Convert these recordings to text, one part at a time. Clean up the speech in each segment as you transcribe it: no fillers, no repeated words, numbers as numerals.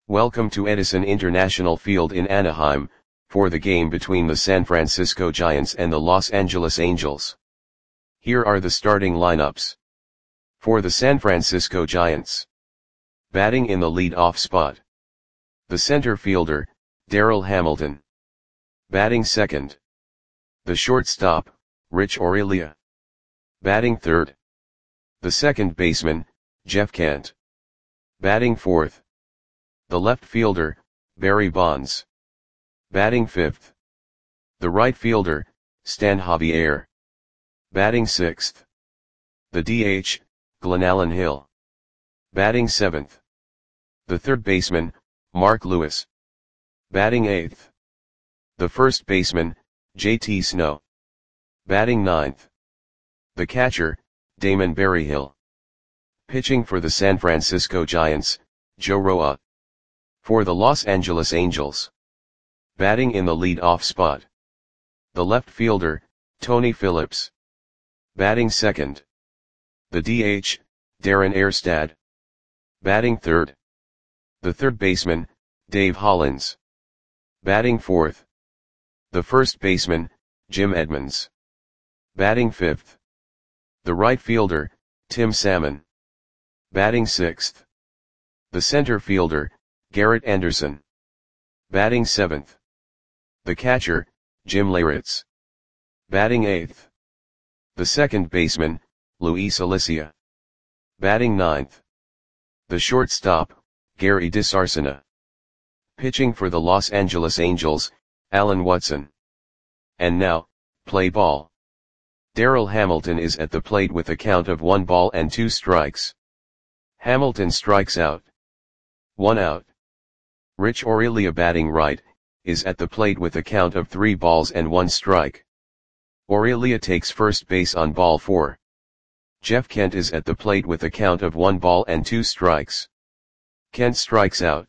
Welcome to Edison International Field in Anaheim, for the game between the San Francisco Giants and the Los Angeles Angels. Here are the starting lineups. For the San Francisco Giants. Batting in the lead-off spot. The center fielder, Darryl Hamilton. Batting second. The shortstop, Rich Aurilia. Batting third. The second baseman, Jeff Kent. Batting fourth. The left fielder, Barry Bonds. Batting fifth. The right fielder, Stan Javier. Batting sixth. The DH, Glenallen Hill. Batting seventh. The third baseman, Mark Lewis. Batting eighth. The first baseman, JT Snow. Batting ninth. The catcher, Damon Berryhill. Pitching for the San Francisco Giants, Joe Roa. For the Los Angeles Angels. Batting in the lead-off spot. The left fielder, Tony Phillips. Batting second. The DH, Darren Erstad. Batting third. The third baseman, Dave Hollins. Batting fourth. The first baseman, Jim Edmonds. Batting fifth. The right fielder, Tim Salmon. Batting sixth. The center fielder, Garrett Anderson. Batting seventh. The catcher, Jim Leyritz. Batting eighth. The second baseman, Luis Alicia. Batting ninth. The shortstop, Gary DeSarcina. Pitching for the Los Angeles Angels, Alan Watson. And now, play ball. Darryl Hamilton is at the plate with a count of 1 ball and 2 strikes. Hamilton strikes out. 1 out. Rich Aurilia batting right, is at the plate with a count of 3 balls and 1 strike. Aurilia takes first base on ball 4. Jeff Kent is at the plate with a count of 1 ball and 2 strikes. Kent strikes out.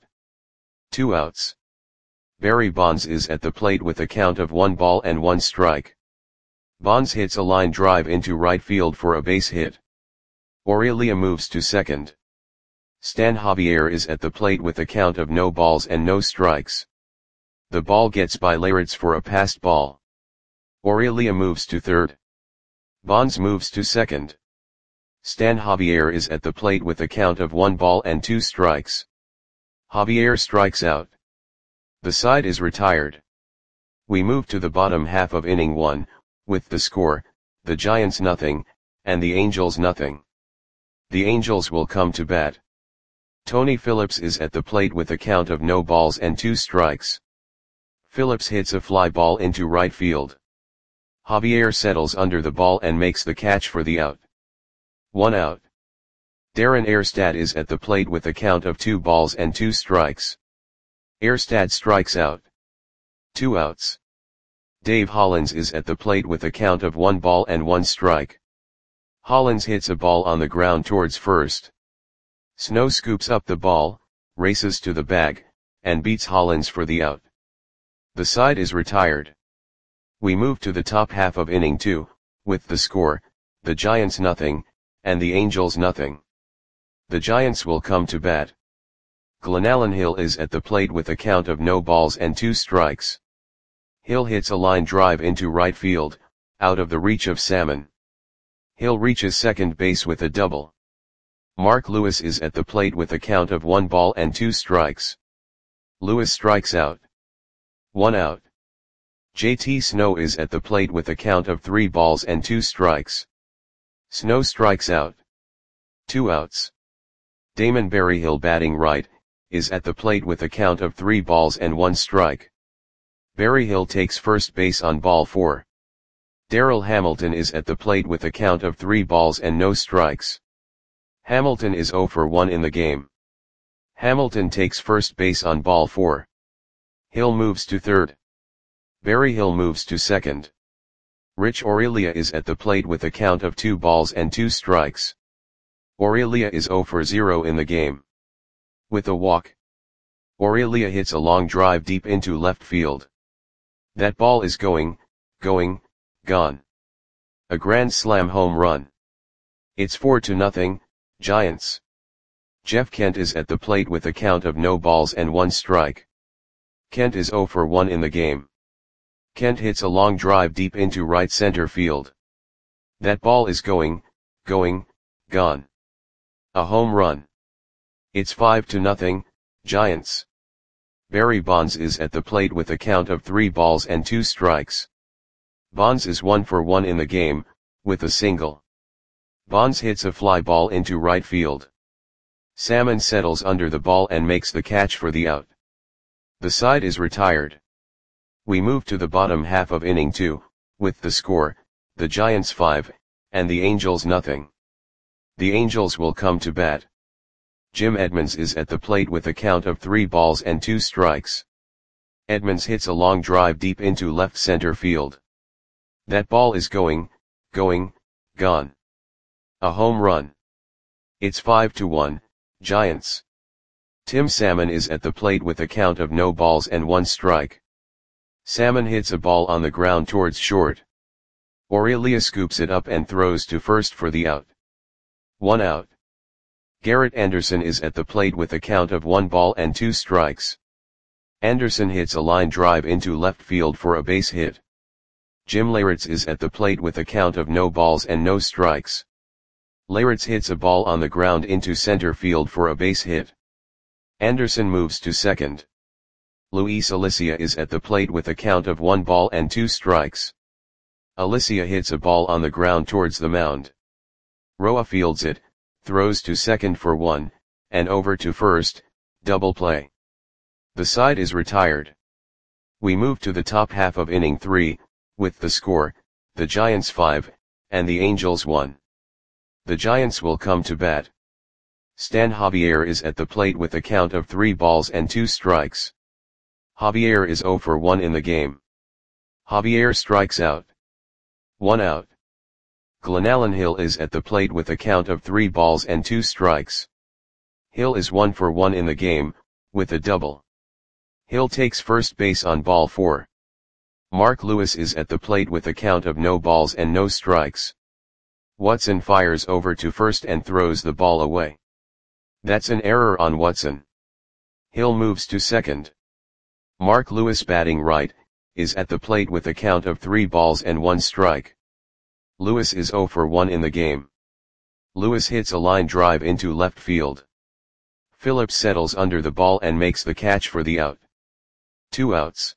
2 outs. Barry Bonds is at the plate with a count of 1 ball and 1 strike. Bonds hits a line drive into right field for a base hit. Aurilia moves to second. Stan Javier is at the plate with a count of no balls and no strikes. The ball gets by Leyritz for a passed ball. Aurilia moves to third. Bonds moves to second. Stan Javier is at the plate with a count of 1 ball and 2 strikes. Javier strikes out. The side is retired. We move to the bottom half of inning 1, with the score, the Giants nothing, and the Angels nothing. The Angels will come to bat. Tony Phillips is at the plate with a count of no balls and 2 strikes. Phillips hits a fly ball into right field. Javier settles under the ball and makes the catch for the out. 1 out. Darren Erstad is at the plate with a count of 2 balls and 2 strikes. Erstad strikes out. 2 outs. Dave Hollins is at the plate with a count of 1 ball and 1 strike. Hollins hits a ball on the ground towards first. Snow scoops up the ball, races to the bag, and beats Hollins for the out. The side is retired. We move to the top half of inning 2, with the score, the Giants nothing, and the Angels nothing. The Giants will come to bat. Glenallen Hill is at the plate with a count of no balls and 2 strikes. Hill hits a line drive into right field, out of the reach of Salmon. Hill reaches second base with a double. Mark Lewis is at the plate with a count of 1 ball and 2 strikes. Lewis strikes out. 1 out. JT Snow is at the plate with a count of 3 balls and 2 strikes. Snow strikes out. 2 outs. Damon Berryhill batting right, is at the plate with a count of 3 balls and 1 strike. Berryhill takes first base on ball 4. Darryl Hamilton is at the plate with a count of 3 balls and no strikes. Hamilton is 0 for 1 in the game. Hamilton takes first base on ball 4. Hill moves to third. Berryhill moves to second. Rich Aurilia is at the plate with a count of 2 balls and 2 strikes. Aurilia is 0 for 0 in the game. With a walk. Aurilia hits a long drive deep into left field. That ball is gone. A grand slam home run. It's 4-0, Giants. Jeff Kent is at the plate with a count of no balls and 1 strike. Kent is 0 for 1 in the game. Kent hits a long drive deep into right center field. That ball is going, gone. A home run. It's 5-0, Giants. Barry Bonds is at the plate with a count of 3 balls and 2 strikes. Bonds is 1 for 1 in the game, with a single. Bonds hits a fly ball into right field. Salmon settles under the ball and makes the catch for the out. The side is retired. We move to the bottom half of inning 2, with the score, the Giants 5, and the Angels nothing. The Angels will come to bat. Jim Edmonds is at the plate with a count of 3 balls and 2 strikes. Edmonds hits a long drive deep into left center field. That ball is going, gone. A home run. It's 5-1, Giants. Tim Salmon is at the plate with a count of no balls and 1 strike. Salmon hits a ball on the ground towards short. Aurelia scoops it up and throws to first for the out. 1 out. Garrett Anderson is at the plate with a count of 1 ball and 2 strikes. Anderson hits a line drive into left field for a base hit. Jim Leyritz is at the plate with a count of no balls and no strikes. Leyritz hits a ball on the ground into center field for a base hit. Anderson moves to second. Luis Alicia is at the plate with a count of 1 ball and 2 strikes. Alicia hits a ball on the ground towards the mound. Roa fields it, throws to second for 1, and over to first, double play. The side is retired. We move to the top half of inning 3, with the score, the Giants 5, and the Angels 1. The Giants will come to bat. Stan Javier is at the plate with a count of 3 balls and 2 strikes. Javier is 0 for 1 in the game. Javier strikes out. 1 out. Glenallen Hill is at the plate with a count of 3 balls and 2 strikes. Hill is 1 for 1 in the game, with a double. Hill takes first base on ball 4. Mark Lewis is at the plate with a count of no balls and no strikes. Watson fires over to first and throws the ball away. That's an error on Watson. Hill moves to second. Mark Lewis, batting right, is at the plate with a count of 3 balls and 1 strike. Lewis is 0 for 1 in the game. Lewis hits a line drive into left field. Phillips settles under the ball and makes the catch for the out. 2 outs.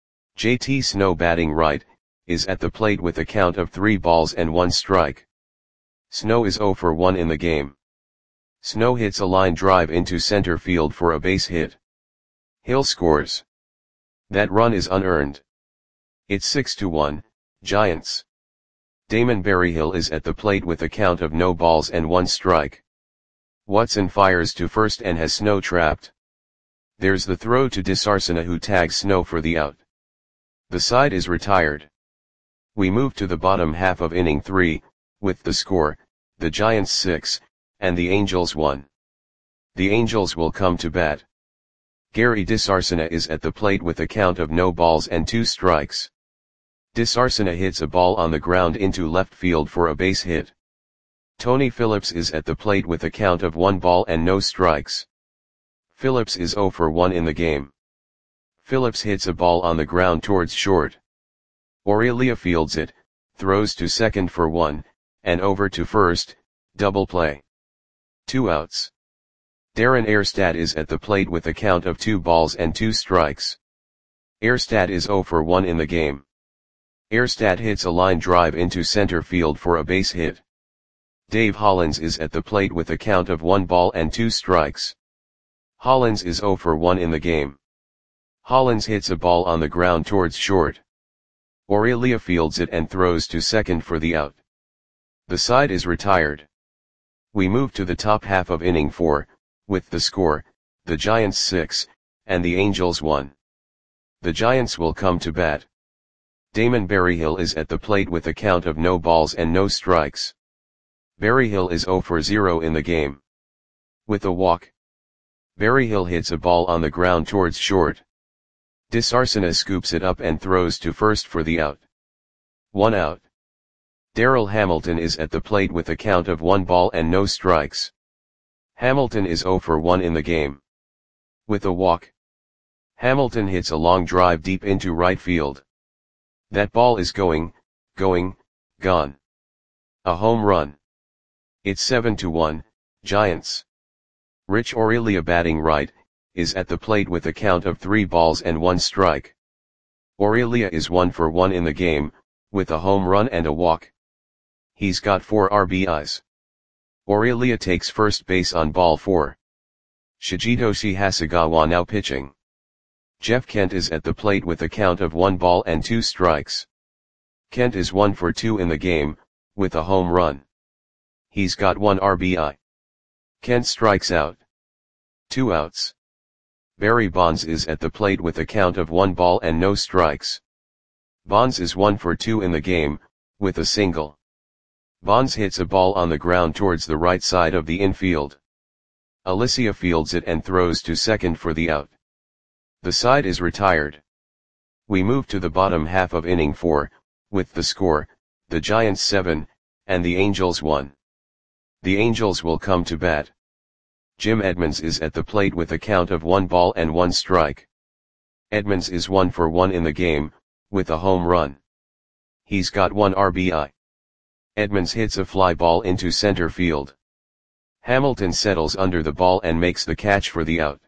JT Snow, batting right, is at the plate with a count of 3 balls and 1 strike. Snow is 0 for 1 in the game. Snow hits a line drive into center field for a base hit. Hill scores. That run is unearned. It's 6-1, Giants. Damon Berryhill is at the plate with a count of no balls and 1 strike. Watson fires to first and has Snow trapped. There's the throw to DeSarcina, who tags Snow for the out. The side is retired. We move to the bottom half of inning 3, with the score, the Giants 6, and the Angels 1. The Angels will come to bat. Gary DeSarcina is at the plate with a count of no balls and 2 strikes. DeSarcina hits a ball on the ground into left field for a base hit. Tony Phillips is at the plate with a count of 1 ball and no strikes. Phillips is 0 for 1 in the game. Phillips hits a ball on the ground towards short. Aurelia fields it, throws to second for 1, and over to first, double play. 2 outs. Darren Erstad is at the plate with a count of 2 balls and 2 strikes. Erstad is 0 for 1 in the game. Erstad hits a line drive into center field for a base hit. Dave Hollins is at the plate with a count of 1 ball and 2 strikes. Hollins is 0 for 1 in the game. Hollins hits a ball on the ground towards short. Aurelia fields it and throws to second for the out. The side is retired. We move to the top half of inning 4, with the score, the Giants 6, and the Angels 1. The Giants will come to bat. Damon Berryhill is at the plate with a count of no balls and no strikes. Berryhill is 0 for 0 in the game. With a walk. Berryhill hits a ball on the ground towards short. DeSarcina scoops it up and throws to first for the out. 1 out. Darrell Hamilton is at the plate with a count of 1 ball and no strikes. Hamilton is 0 for 1 in the game. With a walk. Hamilton hits a long drive deep into right field. That ball is gone. A home run. It's 7-1, Giants. Rich Aurelia, batting right, is at the plate with a count of 3 balls and 1 strike. Aurelia is 1 for 1 in the game, with a home run and a walk. He's got 4 RBIs. Aurelia takes first base on ball 4. Shigetoshi Hasegawa now pitching. Jeff Kent is at the plate with a count of 1 ball and 2 strikes. Kent is 1 for 2 in the game, with a home run. He's got 1 RBI. Kent strikes out. 2 outs. Barry Bonds is at the plate with a count of 1 ball and no strikes. Bonds is 1 for 2 in the game, with a single. Bonds hits a ball on the ground towards the right side of the infield. Alicia fields it and throws to second for the out. The side is retired. We move to the bottom half of inning 4, with the score, the Giants 7, and the Angels 1. The Angels will come to bat. Jim Edmonds is at the plate with a count of 1 ball and 1 strike. Edmonds is 1 for 1 in the game, with a home run. He's got 1 RBI. Edmonds hits a fly ball into center field. Hamilton settles under the ball and makes the catch for the out.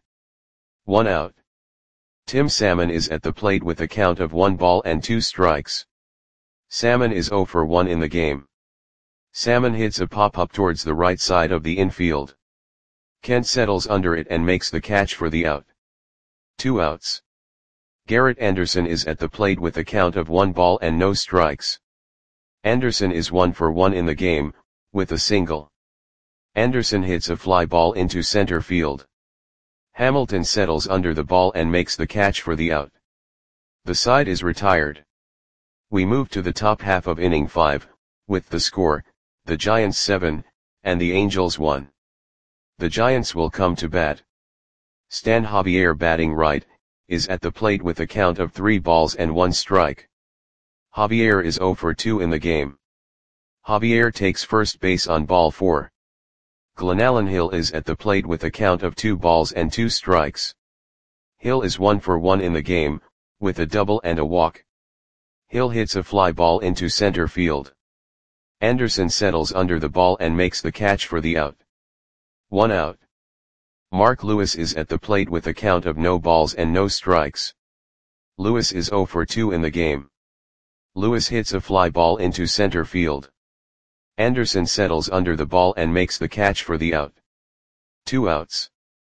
1 out. Tim Salmon is at the plate with a count of 1 ball and 2 strikes. Salmon is 0 for 1 in the game. Salmon hits a pop-up towards the right side of the infield. Kent settles under it and makes the catch for the out. 2 outs. Garrett Anderson is at the plate with a count of 1 ball and no strikes. Anderson is 1 for 1 in the game, with a single. Anderson hits a fly ball into center field. Hamilton settles under the ball and makes the catch for the out. The side is retired. We move to the top half of inning 5, with the score, the Giants 7, and the Angels 1. The Giants will come to bat. Stan Javier, batting right, is at the plate with a count of 3 balls and 1 strike. Javier is 0 for 2 in the game. Javier takes first base on ball 4. Glenallen Hill is at the plate with a count of 2 balls and 2 strikes. Hill is 1 for 1 in the game, with a double and a walk. Hill hits a fly ball into center field. Anderson settles under the ball and makes the catch for the out. 1 out. Mark Lewis is at the plate with a count of no balls and no strikes. Lewis is 0 for 2 in the game. Lewis hits a fly ball into center field. Anderson settles under the ball and makes the catch for the out. 2 outs.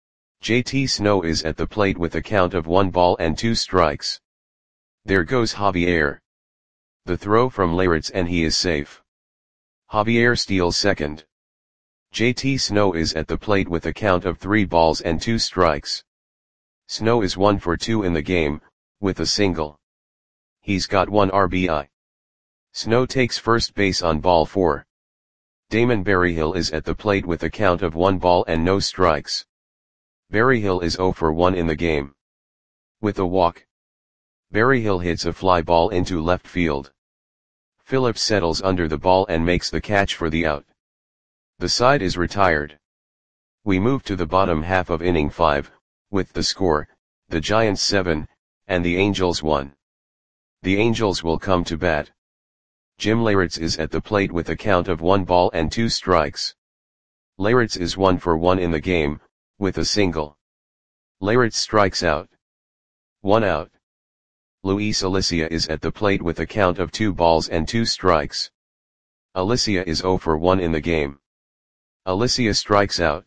JT Snow is at the plate with a count of 1 ball and 2 strikes. There goes Javier. The throw from Leyritz and he is safe. Javier steals second. JT Snow is at the plate with a count of 3 balls and 2 strikes. Snow is 1 for 2 in the game, with a single. He's got 1 RBI. Snow takes first base on ball 4. Damon Berryhill is at the plate with a count of 1 ball and no strikes. Berryhill is 0 for 1 in the game. With a walk. Berryhill hits a fly ball into left field. Phillips settles under the ball and makes the catch for the out. The side is retired. We move to the bottom half of inning 5, with the score, the Giants 7, and the Angels 1. The Angels will come to bat. Jim Leyritz is at the plate with a count of 1 ball and 2 strikes. Leyritz is 1 for 1 in the game, with a single. Leyritz strikes out. 1 out. Luis Alicia is at the plate with a count of 2 balls and 2 strikes. Alicia is 0 for 1 in the game. Alicia strikes out.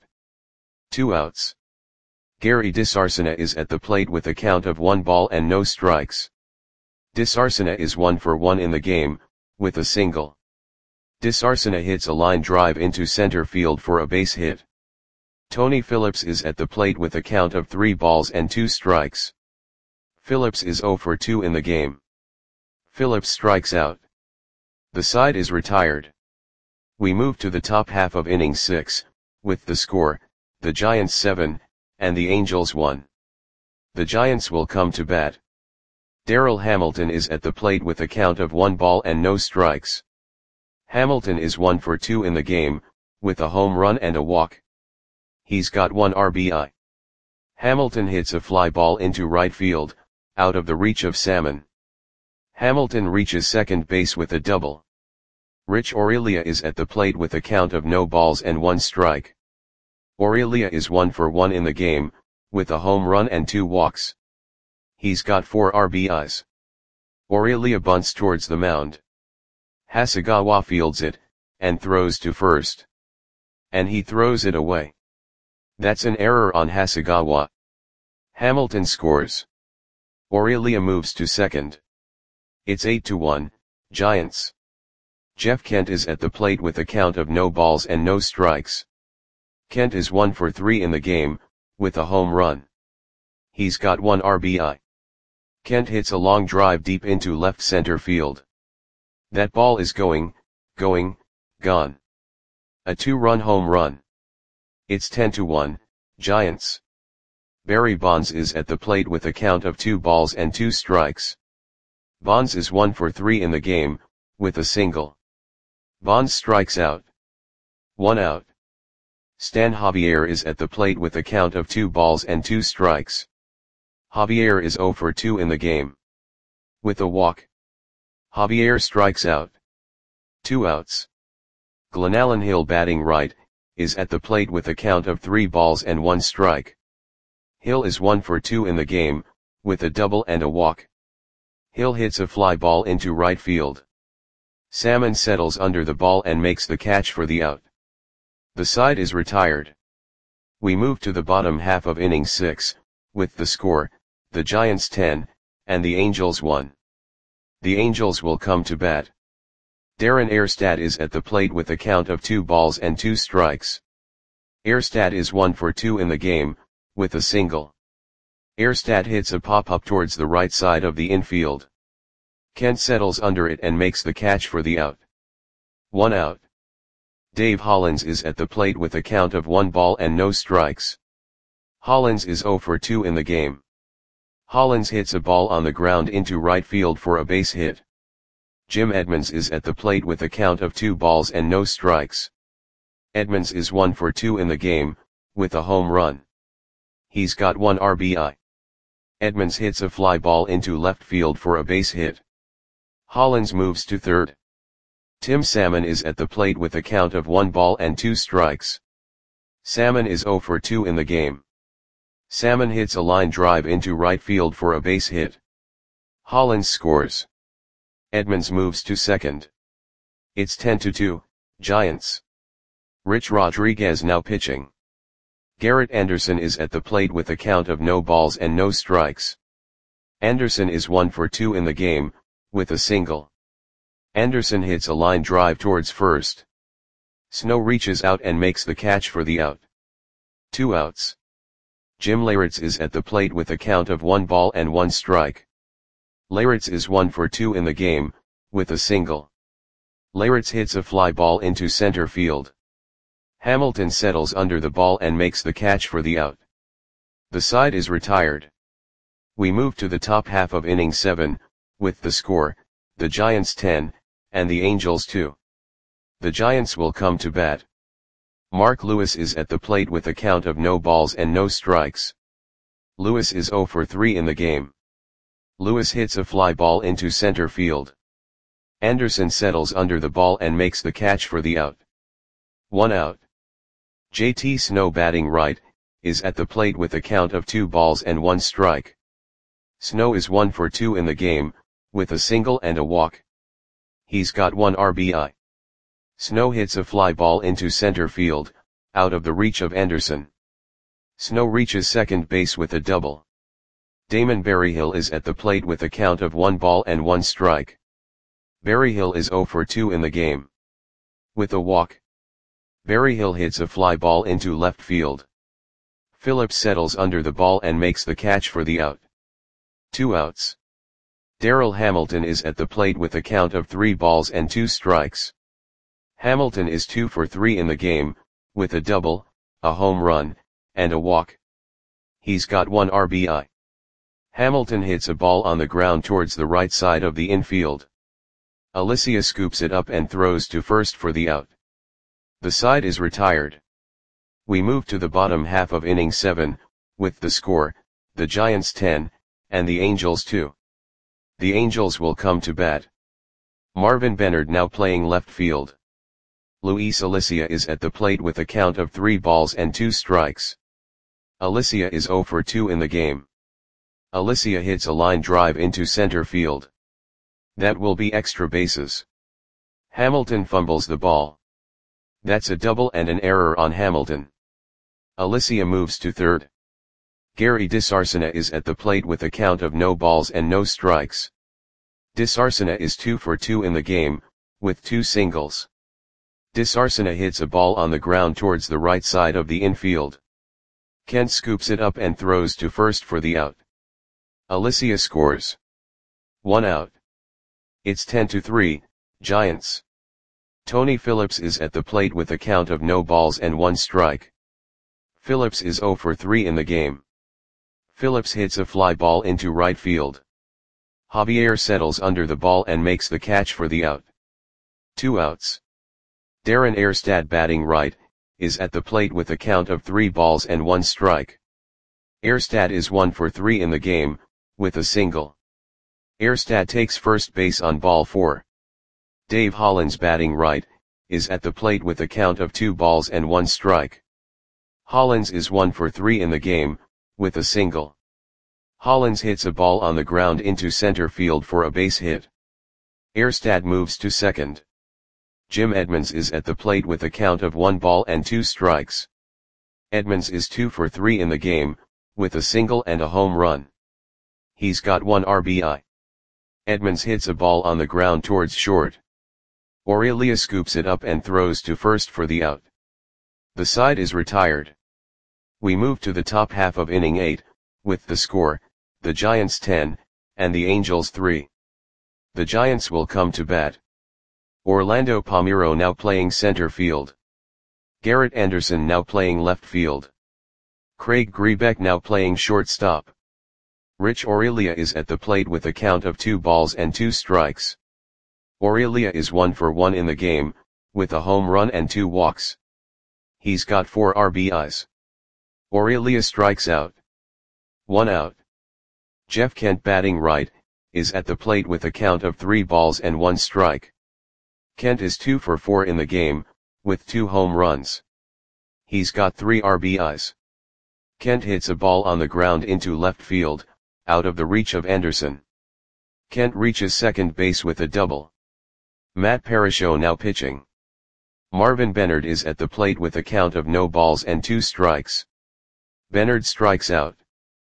2 outs. Gary DeSarcina is at the plate with a count of 1 ball and no strikes. DeSarcina is 1 for 1 in the game, with a single. DeSarcina hits a line drive into center field for a base hit. Tony Phillips is at the plate with a count of 3 balls and 2 strikes. Phillips is 0 for 2 in the game. Phillips strikes out. The side is retired. We move to the top half of inning 6, with the score, the Giants 7, and the Angels 1. The Giants will come to bat. Darrell Hamilton is at the plate with a count of 1 ball and no strikes. Hamilton is 1 for 2 in the game, with a home run and a walk. He's got 1 RBI. Hamilton hits a fly ball into right field, out of the reach of Salmon. Hamilton reaches second base with a double. Rich Aurelia is at the plate with a count of no balls and 1 strike. Aurelia is 1 for 1 in the game, with a home run and 2 walks. He's got 4 RBIs. Aurelia bunts towards the mound. Hasegawa fields it, and throws to first. And he throws it away. That's an error on Hasegawa. Hamilton scores. Aurelia moves to second. It's 8-1, Giants. Jeff Kent is at the plate with a count of no balls and no strikes. Kent is 1 for 3 in the game, with a home run. He's got 1 RBI. Kent hits a long drive deep into left center field. That ball is gone. A 2-run home run. It's 10-1, Giants. Barry Bonds is at the plate with a count of 2 balls and 2 strikes. Bonds is 1 for 3 in the game, with a single. Bonds strikes out. 1 out. Stan Javier is at the plate with a count of 2 balls and 2 strikes. Javier is 0 for 2 in the game. With a walk. Javier strikes out. 2 outs. Glenallen Hill, batting right, is at the plate with a count of 3 balls and 1 strike. Hill is 1 for 2 in the game, with a double and a walk. Hill hits a fly ball into right field. Salmon settles under the ball and makes the catch for the out. The side is retired. We move to the bottom half of inning 6, with the score, the Giants 10, and the Angels 1. The Angels will come to bat. Darren Erstad is at the plate with a count of 2 balls and 2 strikes. Erstad is 1 for 2 in the game, with a single. Erstad hits a pop-up towards the right side of the infield. Kent settles under it and makes the catch for the out. 1 out. Dave Hollins is at the plate with a count of 1 ball and no strikes. Hollins is 0 for 2 in the game. Hollins hits a ball on the ground into right field for a base hit. Jim Edmonds is at the plate with a count of 2 balls and no strikes. Edmonds is 1 for 2 in the game, with a home run. He's got 1 RBI. Edmonds hits a fly ball into left field for a base hit. Hollins moves to third. Tim Salmon is at the plate with a count of 1 ball and 2 strikes. Salmon is 0 for 2 in the game. Salmon hits a line drive into right field for a base hit. Hollins scores. Edmonds moves to second. It's 10-2, Giants. Rich Rodriguez now pitching. Garrett Anderson is at the plate with a count of no balls and no strikes. Anderson is 1 for 2 in the game, with a single. Anderson hits a line drive towards first. Snow reaches out and makes the catch for the out. 2 outs. Jim Leyritz is at the plate with a count of 1 ball and 1 strike. Leyritz is 1 for 2 in the game, with a single. Leyritz hits a fly ball into center field. Hamilton settles under the ball and makes the catch for the out. The side is retired. We move to the top half of inning 7, with the score, the Giants 10, and the Angels 2. The Giants will come to bat. Mark Lewis is at the plate with a count of no balls and no strikes. Lewis is 0 for 3 in the game. Lewis hits a fly ball into center field. Anderson settles under the ball and makes the catch for the out. 1 out. JT Snow, batting right, is at the plate with a count of 2 balls and 1 strike. Snow is 1 for 2 in the game, with a single and a walk. He's got 1 RBI. Snow hits a fly ball into center field, out of the reach of Anderson. Snow reaches second base with a double. Damon Berryhill is at the plate with a count of 1 ball and 1 strike. Berryhill is 0 for 2 in the game. With a walk. Berryhill hits a fly ball into left field. Phillips settles under the ball and makes the catch for the out. 2 outs. Darrell Hamilton is at the plate with a count of 3 balls and 2 strikes. Hamilton is 2 for 3 in the game, with a double, a home run, and a walk. He's got 1 RBI. Hamilton hits a ball on the ground towards the right side of the infield. Alicia scoops it up and throws to first for the out. The side is retired. We move to the bottom half of inning 7, with the score, the Giants 10, and the Angels 2. The Angels will come to bat. Marvin Benard now playing left field. Luis Alicia is at the plate with a count of 3 balls and 2 strikes. Alicia is 0 for 2 in the game. Alicia hits a line drive into center field. That will be extra bases. Hamilton fumbles the ball. That's a double and an error on Hamilton. Alicia moves to third. Gary DeSarcina is at the plate with a count of no balls and no strikes. DeSarcina is 2 for 2 in the game, with 2 singles. DeSarcina hits a ball on the ground towards the right side of the infield. Kent scoops it up and throws to first for the out. Alicia scores. 1 out. It's 10-3, Giants. Tony Phillips is at the plate with a count of no balls and 1 strike. Phillips is 0 for 3 in the game. Phillips hits a fly ball into right field. Javier settles under the ball and makes the catch for the out. 2 outs. Darren Erstad batting right, is at the plate with a count of 3 balls and 1 strike. Erstad is 1 for 3 in the game, with a single. Erstad takes first base on ball 4. Dave Hollins batting right, is at the plate with a count of 2 balls and 1 strike. Hollins is 1 for 3 in the game, with a single. Hollins hits a ball on the ground into center field for a base hit. Erstad moves to second. Jim Edmonds is at the plate with a count of 1 ball and 2 strikes. Edmonds is 2 for 3 in the game, with a single and a home run. He's got 1 RBI. Edmonds hits a ball on the ground towards short. Aurelia scoops it up and throws to first for the out. The side is retired. We move to the top half of inning 8, with the score, the Giants 10, and the Angels 3. The Giants will come to bat. Orlando Palmeiro now playing center field. Garrett Anderson now playing left field. Craig Grebeck now playing shortstop. Rich Aurelia is at the plate with a count of 2 balls and 2 strikes. Aurelia is 1 for 1 in the game, with a home run and 2 walks. He's got 4 RBIs. Aurelia strikes out. 1 out. Jeff Kent batting right, is at the plate with a count of 3 balls and 1 strike. Kent is 2 for 4 in the game, with 2 home runs. He's got 3 RBIs. Kent hits a ball on the ground into left field, out of the reach of Anderson. Kent reaches second base with a double. Matt Parasho now pitching. Marvin Benard is at the plate with a count of no balls and 2 strikes. Benard strikes out.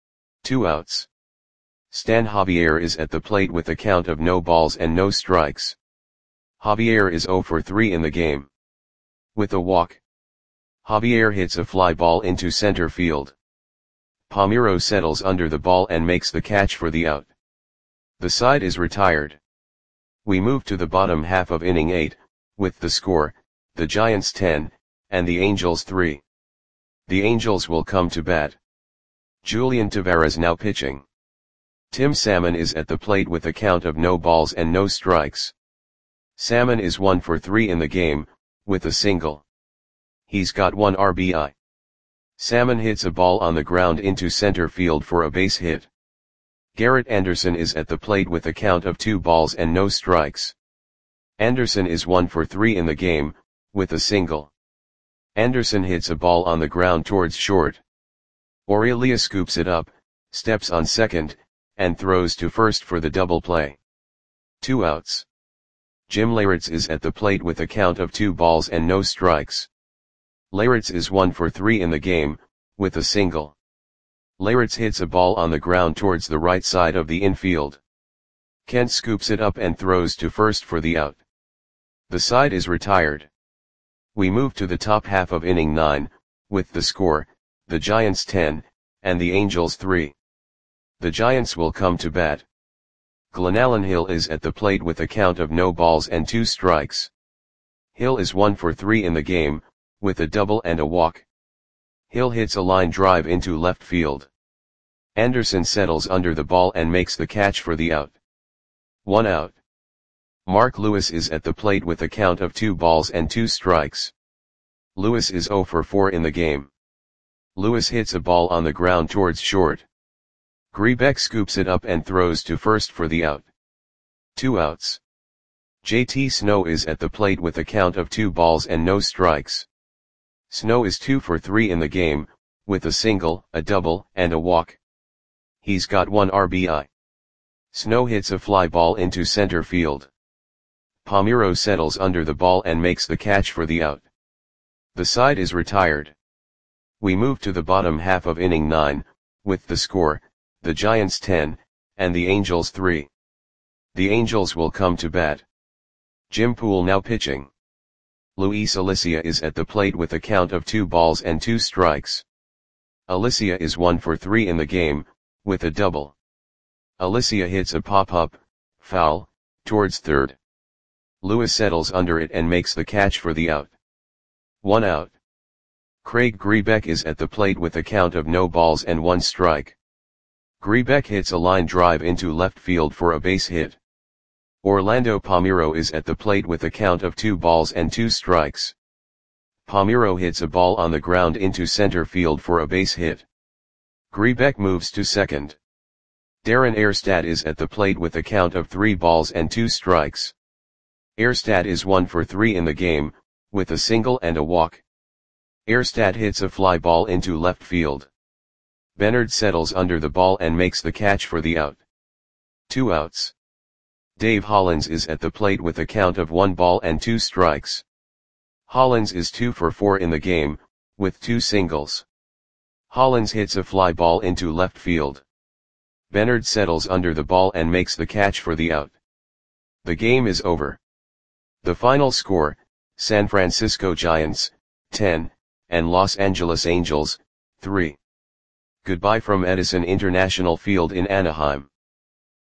2 outs. Stan Javier is at the plate with a count of no balls and no strikes. Javier is 0 for 3 in the game. With a walk. Javier hits a fly ball into center field. Palmeiro settles under the ball and makes the catch for the out. The side is retired. We move to the bottom half of inning 8, with the score, the Giants 10, and the Angels 3. The Angels will come to bat. Julian Tavares now pitching. Tim Salmon is at the plate with a count of no balls and no strikes. Salmon is 1 for 3 in the game, with a single. He's got 1 RBI. Salmon hits a ball on the ground into center field for a base hit. Garrett Anderson is at the plate with a count of 2 balls and no strikes. Anderson is 1 for 3 in the game, with a single. Anderson hits a ball on the ground towards short. Aurelia scoops it up, steps on second, and throws to first for the double play. 2 outs. Jim Leyritz is at the plate with a count of 2 balls and no strikes. Leyritz is 1 for 3 in the game, with a single. Leyritz hits a ball on the ground towards the right side of the infield. Kent scoops it up and throws to first for the out. The side is retired. We move to the top half of inning 9, with the score, the Giants 10, and the Angels 3. The Giants will come to bat. Glenallen Hill is at the plate with a count of no balls and 2 strikes. Hill is 1 for 3 in the game, with a double and a walk. Hill hits a line drive into left field. Anderson settles under the ball and makes the catch for the out. 1 out. Mark Lewis is at the plate with a count of 2 balls and 2 strikes. Lewis is 0 for 4 in the game. Lewis hits a ball on the ground towards short. Grebeck scoops it up and throws to first for the out. 2 outs. JT Snow is at the plate with a count of 2 balls and no strikes. Snow is 2 for 3 in the game, with a single, a double, and a walk. He's got 1 RBI. Snow hits a fly ball into center field. Palmeiro settles under the ball and makes the catch for the out. The side is retired. We move to the bottom half of inning 9, with the score, the Giants 10, and the Angels 3. The Angels will come to bat. Jim Poole now pitching. Luis Alicia is at the plate with a count of 2 balls and 2 strikes. Alicia is 1 for 3 in the game, with a double. Alicia hits a pop-up, foul, towards third. Lewis settles under it and makes the catch for the out. 1 out. Craig Grebeck is at the plate with a count of no balls and 1 strike. Grebeck hits a line drive into left field for a base hit. Orlando Palmeiro is at the plate with a count of 2 balls and 2 strikes. Palmeiro hits a ball on the ground into center field for a base hit. Grebeck moves to second. Darren Erstad is at the plate with a count of 3 balls and 2 strikes. Erstad is 1 for 3 in the game, with a single and a walk. Erstad hits a fly ball into left field. Bernard settles under the ball and makes the catch for the out. 2 outs. Dave Hollins is at the plate with a count of 1 ball and 2 strikes. Hollins is 2 for 4 in the game, with 2 singles. Hollins hits a fly ball into left field. Bernard settles under the ball and makes the catch for the out. The game is over. The final score, San Francisco Giants, 10, and Los Angeles Angels, 3. Goodbye from Edison International Field in Anaheim.